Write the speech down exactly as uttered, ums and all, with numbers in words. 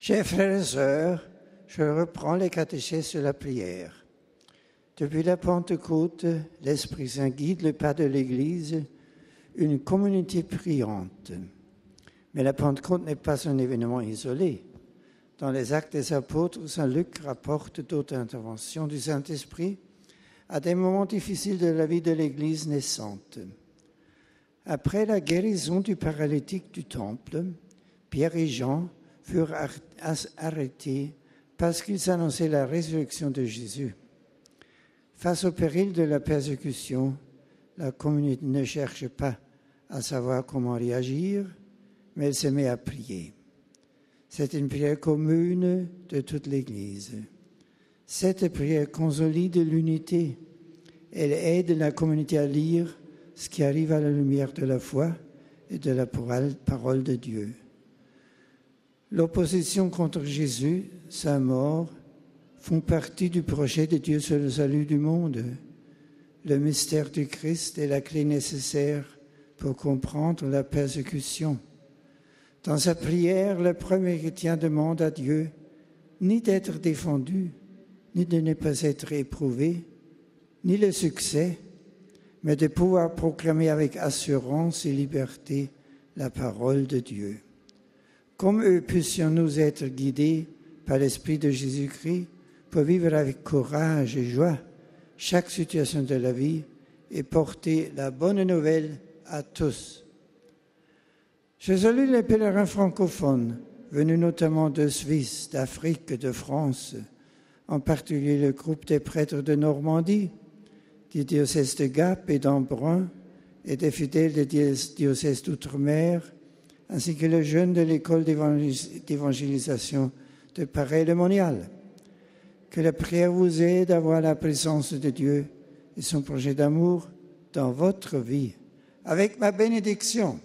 Chers frères et sœurs, je reprends les catéchèses sur la prière. Depuis la Pentecôte, l'Esprit Saint guide le pas de l'Église, une communauté priante. Mais la Pentecôte n'est pas un événement isolé. Dans les Actes des Apôtres, Saint Luc rapporte d'autres interventions du Saint-Esprit à des moments difficiles de la vie de l'Église naissante. Après la guérison du paralytique du temple, Pierre et Jean furent arrêtés parce qu'ils annonçaient la résurrection de Jésus. Face au péril de la persécution, la communauté ne cherche pas à savoir comment réagir, mais elle se met à prier. C'est une prière commune de toute l'Église. Cette prière consolide l'unité. Elle aide la communauté à lire ce qui arrive à la lumière de la foi et de la parole de Dieu. L'opposition contre Jésus, sa mort, font partie du projet de Dieu sur le salut du monde. Le mystère du Christ est la clé nécessaire pour comprendre la persécution. Dans sa prière, le premier chrétien demande à Dieu ni d'être défendu, ni de ne pas être éprouvé, ni le succès, mais de pouvoir proclamer avec assurance et liberté la parole de Dieu. Comme eux, puissions-nous être guidés par l'Esprit de Jésus-Christ pour vivre avec courage et joie chaque situation de la vie et porter la bonne nouvelle à tous. Je salue les pèlerins francophones, venus notamment de Suisse, d'Afrique et de France, en particulier le groupe des prêtres de Normandie, du diocèse de Gap et d'Embrun, et des fidèles des diocèses d'Outre-mer, ainsi que les jeunes de l'école d'évangélisation de Paray-le-Monial. Que la prière vous aide à voir la présence de Dieu et son projet d'amour dans votre vie. Avec ma bénédiction.